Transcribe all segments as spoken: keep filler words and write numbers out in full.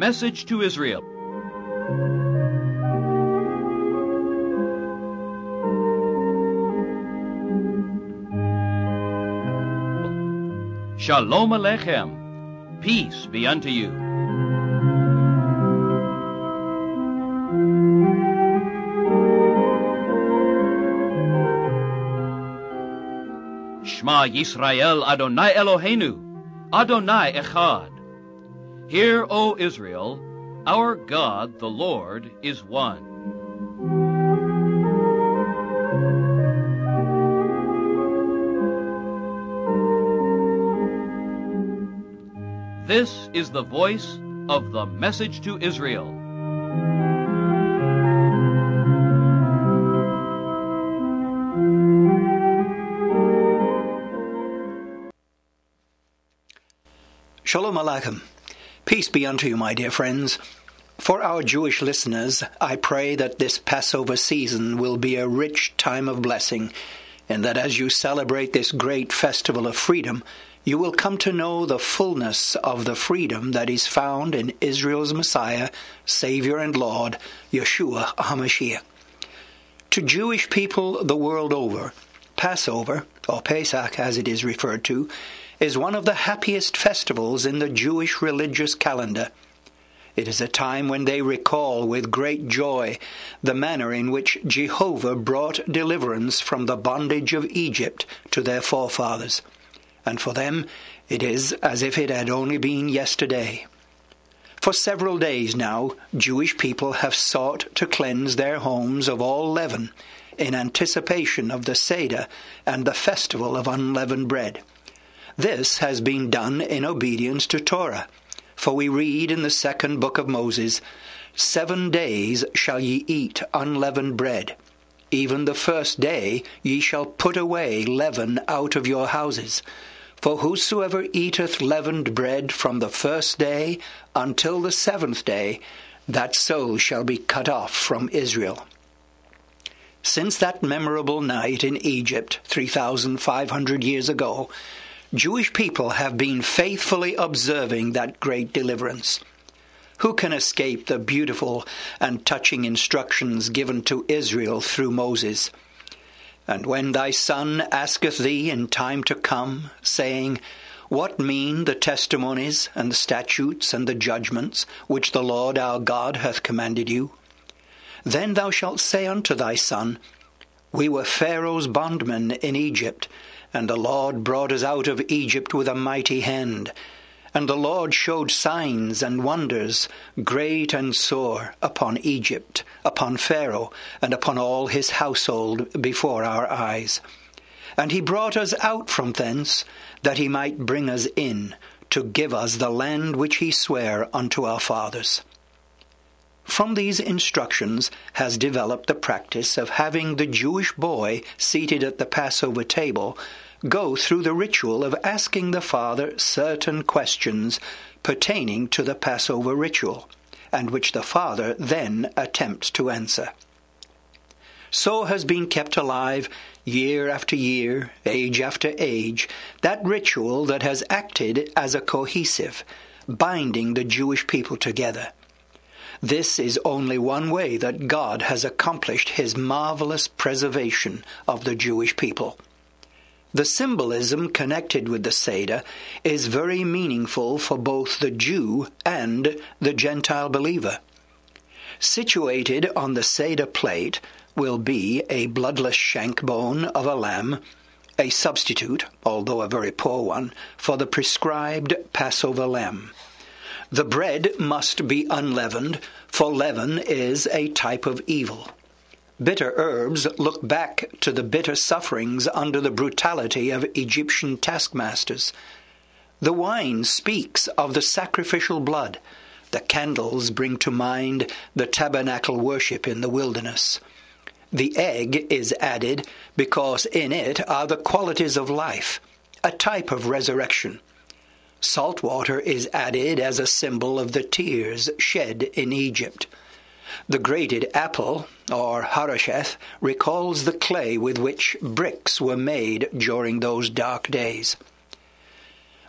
message to Israel. Shalom Aleichem. Peace be unto you. Shema Yisrael Adonai Eloheinu, Adonai Echad. Hear, O Israel, our God, the Lord, is one. This is the voice of the message to Israel. Shalom Aleichem. Peace be unto you, my dear friends. For our Jewish listeners, I pray that this Passover season will be a rich time of blessing, and that as you celebrate this great festival of freedom, you will come to know the fullness of the freedom that is found in Israel's Messiah, Savior and Lord, Yeshua HaMashiach. To Jewish people the world over, Passover, or Pesach as it is referred to, is one of the happiest festivals in the Jewish religious calendar. It is a time when they recall with great joy the manner in which Jehovah brought deliverance from the bondage of Egypt to their forefathers. And for them, it is as if it had only been yesterday. For several days now, Jewish people have sought to cleanse their homes of all leaven in anticipation of the Seder and the festival of unleavened bread. This has been done in obedience to Torah, for we read in the second book of Moses, Seven days shall ye eat unleavened bread. Even the first day ye shall put away leaven out of your houses. For whosoever eateth leavened bread from the first day until the seventh day, that soul shall be cut off from Israel. Since that memorable night in Egypt, three thousand five hundred years ago, Jewish people have been faithfully observing that great deliverance. Who can escape the beautiful and touching instructions given to Israel through Moses? And when thy son asketh thee in time to come, saying, What mean the testimonies and the statutes and the judgments which the Lord our God hath commanded you? Then thou shalt say unto thy son, We were Pharaoh's bondmen in Egypt, and the Lord brought us out of Egypt with a mighty hand. And the Lord showed signs and wonders, great and sore, upon Egypt, upon Pharaoh, and upon all his household before our eyes. And he brought us out from thence, that he might bring us in, to give us the land which he sware unto our fathers. From these instructions has developed the practice of having the Jewish boy seated at the Passover table go through the ritual of asking the father certain questions pertaining to the Passover ritual, and which the father then attempts to answer. So has been kept alive, year after year, age after age, that ritual that has acted as a cohesive, binding the Jewish people together. This is only one way that God has accomplished his marvelous preservation of the Jewish people. The symbolism connected with the Seder is very meaningful for both the Jew and the Gentile believer. Situated on the Seder plate will be a bloodless shank bone of a lamb, a substitute, although a very poor one, for the prescribed Passover lamb. The bread must be unleavened, for leaven is a type of evil. Bitter herbs look back to the bitter sufferings under the brutality of Egyptian taskmasters. The wine speaks of the sacrificial blood. The candles bring to mind the tabernacle worship in the wilderness. The egg is added because in it are the qualities of life, a type of resurrection. Salt water is added as a symbol of the tears shed in Egypt. The grated apple, or harosheth, recalls the clay with which bricks were made during those dark days.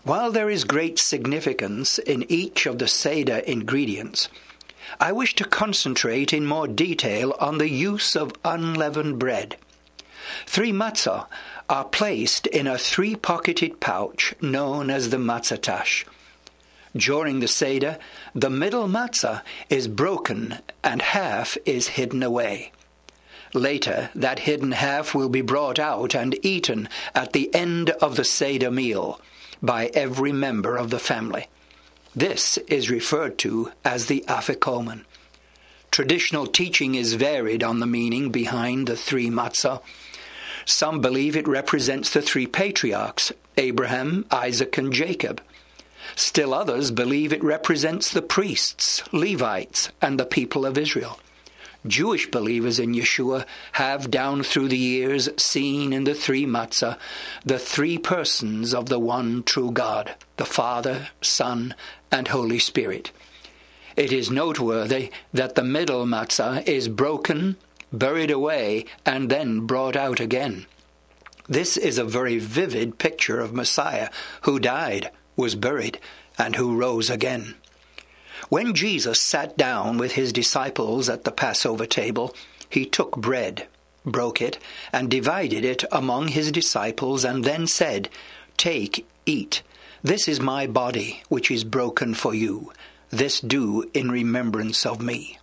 While there is great significance in each of the Seder ingredients, I wish to concentrate in more detail on the use of unleavened bread. Three matzah are placed in a three-pocketed pouch known as the matzah-tash. During the Seder, the middle matzah is broken and half is hidden away. Later, that hidden half will be brought out and eaten at the end of the Seder meal by every member of the family. This is referred to as the afikomen. Traditional teaching is varied on the meaning behind the three matzah. Some believe it represents the three patriarchs, Abraham, Isaac, and Jacob. Still others believe it represents the priests, Levites, and the people of Israel. Jewish believers in Yeshua have down through the years seen in the three matzah the three persons of the one true God, the Father, Son, and Holy Spirit. It is noteworthy that the middle matzah is broken, buried away, and then brought out again. This is a very vivid picture of Messiah, who died, was buried, and who rose again. When Jesus sat down with his disciples at the Passover table, he took bread, broke it, and divided it among his disciples, and then said, "Take, eat. This is my body, which is broken for you. This do in remembrance of me."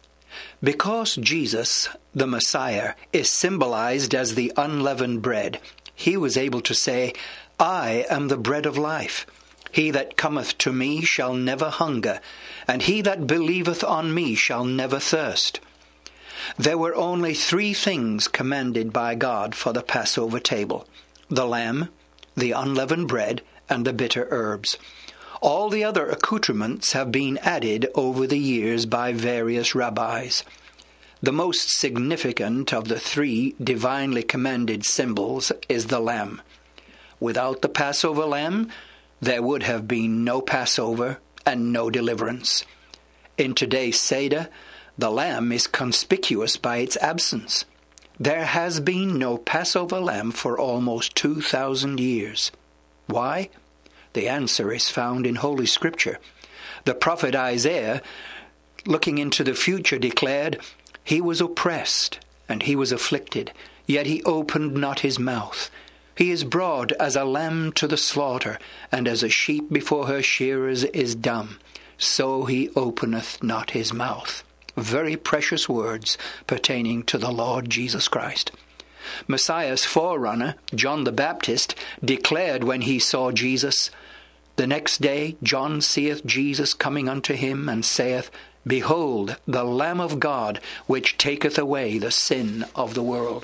Because Jesus, the Messiah, is symbolized as the unleavened bread, he was able to say, "I am the bread of life. He that cometh to me shall never hunger, and he that believeth on me shall never thirst." There were only three things commanded by God for the Passover table: the lamb, the unleavened bread, and the bitter herbs. All the other accoutrements have been added over the years by various rabbis. The most significant of the three divinely commanded symbols is the lamb. Without the Passover lamb, there would have been no Passover and no deliverance. In today's Seder, the lamb is conspicuous by its absence. There has been no Passover lamb for almost two thousand years. Why? The answer is found in Holy Scripture. The prophet Isaiah, looking into the future, declared, "He was oppressed, and he was afflicted, yet he opened not his mouth. He is brought as a lamb to the slaughter, and as a sheep before her shearers is dumb. So he openeth not his mouth." Very precious words pertaining to the Lord Jesus Christ. Messiah's forerunner, John the Baptist, declared when he saw Jesus, "The next day John seeth Jesus coming unto him, and saith, Behold, the Lamb of God, which taketh away the sin of the world."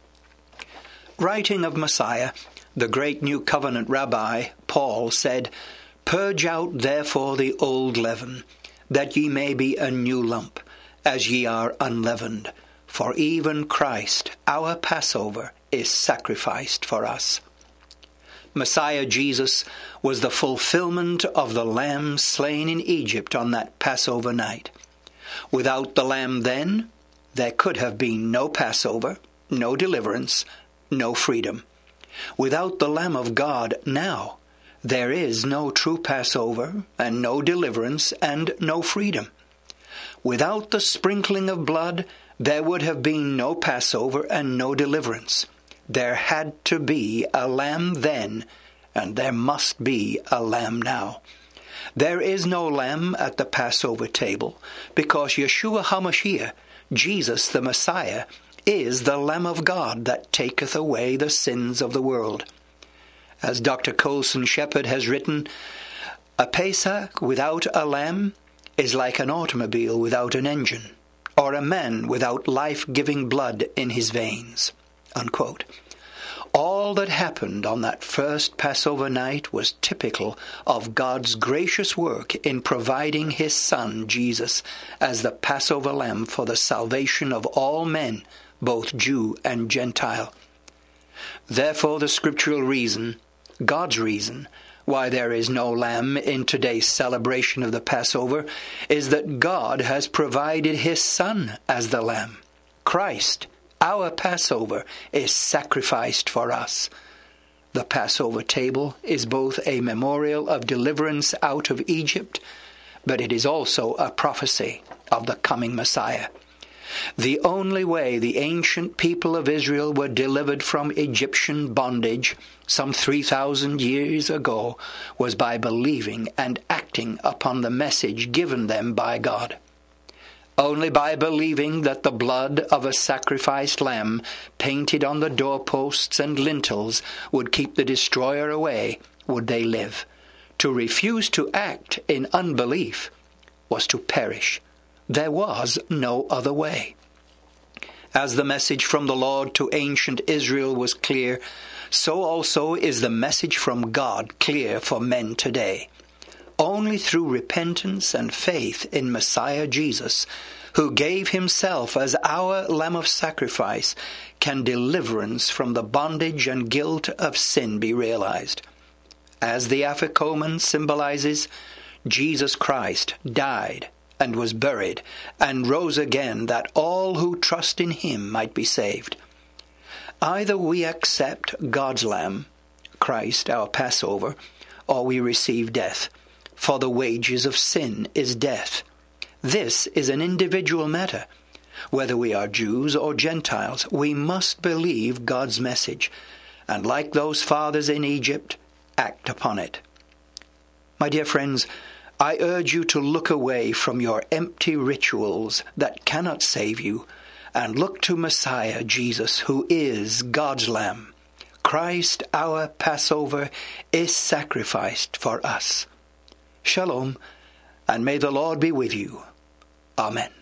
Writing of Messiah, the great New Covenant rabbi, Paul, said, "Purge out therefore the old leaven, that ye may be a new lump, as ye are unleavened. For even Christ, our Passover, is sacrificed for us." Messiah Jesus was the fulfillment of the lamb slain in Egypt on that Passover night. Without the lamb then, there could have been no Passover, no deliverance, no freedom. Without the Lamb of God now, there is no true Passover, and no deliverance, and no freedom. Without the sprinkling of blood, there would have been no Passover and no deliverance. There had to be a lamb then, and there must be a lamb now. There is no lamb at the Passover table, because Yeshua HaMashiach, Jesus the Messiah, is the Lamb of God that taketh away the sins of the world. As Doctor Colson Shepherd has written, "A Pesach without a lamb is like an automobile without an engine, or a man without life-giving blood in his veins." Unquote. All that happened on that first Passover night was typical of God's gracious work in providing his Son, Jesus, as the Passover lamb for the salvation of all men, both Jew and Gentile. Therefore, the scriptural reason, God's reason, why there is no lamb in today's celebration of the Passover is that God has provided his Son as the lamb. Christ, our Passover, is sacrificed for us. The Passover table is both a memorial of deliverance out of Egypt, but it is also a prophecy of the coming Messiah. The only way the ancient people of Israel were delivered from Egyptian bondage some three thousand years ago was by believing and acting upon the message given them by God. Only by believing that the blood of a sacrificed lamb painted on the doorposts and lintels would keep the destroyer away would they live. To refuse to act in unbelief was to perish. There was no other way. As the message from the Lord to ancient Israel was clear, so also is the message from God clear for men today. Only through repentance and faith in Messiah Jesus, who gave himself as our Lamb of sacrifice, can deliverance from the bondage and guilt of sin be realized. As the afikoman symbolizes, Jesus Christ died and was buried and rose again that all who trust in him might be saved. Either we accept God's Lamb, Christ our Passover, or we receive death. For the wages of sin is death. This is an individual matter. Whether we are Jews or Gentiles, we must believe God's message, and like those fathers in Egypt, act upon it. My dear friends, I urge you to look away from your empty rituals that cannot save you, and look to Messiah Jesus, who is God's Lamb. Christ, our Passover, is sacrificed for us. Shalom, and may the Lord be with you. Amen.